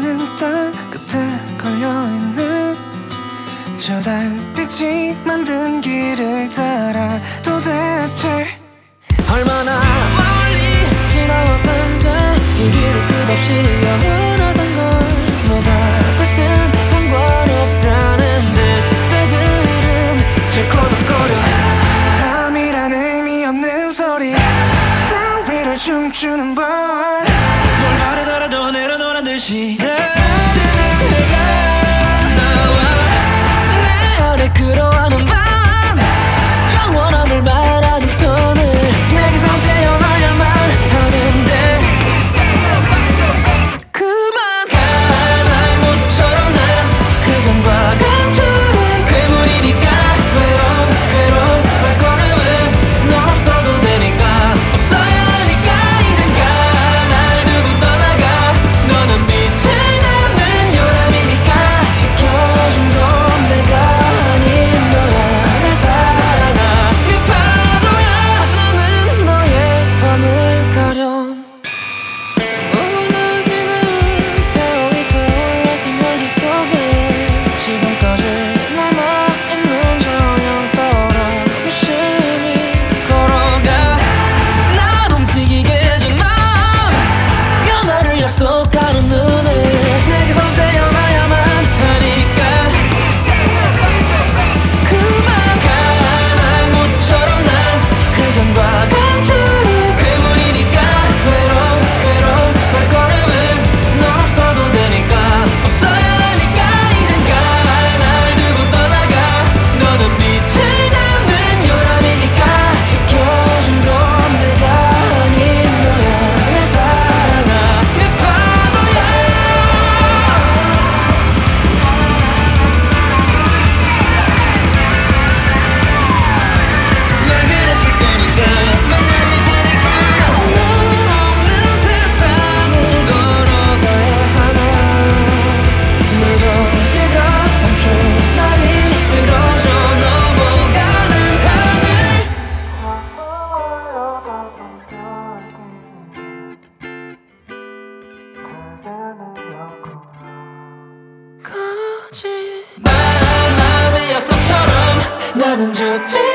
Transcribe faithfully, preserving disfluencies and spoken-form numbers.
흐르는 땅 끝에 걸려있는 저 달빛이 만든 길을 따라 도대체 얼마나 멀리 지나왔는지 이 길이 끝없이 영원하던 걸 뭐가 됐든 상관없다는 듯 새들은 제 꼬덕거려 탐이란 의미 없는 소리 산 위를 춤추는 벌 뭘 바르더라도 내려놓으란 듯이 끌어와는 밤 영원함을 말하는 손을 내게서 떼어놔야만 하는데 그만 가 나의 모습처럼 난 그동과 강줄의 괴물이니까 외로운 괴로운 발걸음은 넌 없어도 되니까 없어야 하니까 이젠 가 날 두고 떠나가 너는 빛을 담은 요람이니까 지켜준 건 내가 나는 약속처럼 나는 죽지